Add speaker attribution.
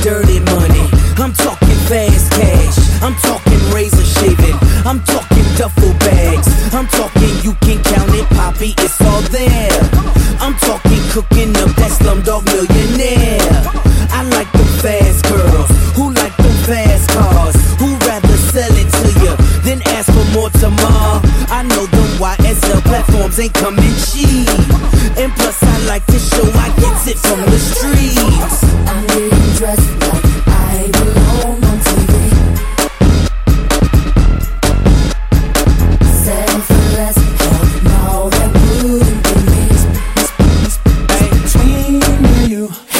Speaker 1: dirty money. I'm talking fast cash. I'm talking razor shaving. I'm talking duffel bags. I'm talking you can count it, Poppy, it's all there. I'm talking cooking up that Slumdog Millionaire. I like them fast girls who like them fast cars, who rather sell it to you than ask for more tomorrow. I know them YSL platforms ain't coming cheap, and plus I like to show I get it from the streets.
Speaker 2: I'm getting dressed like I belong on TV. Selfless, hell no, that wouldn't be me. Between me and you,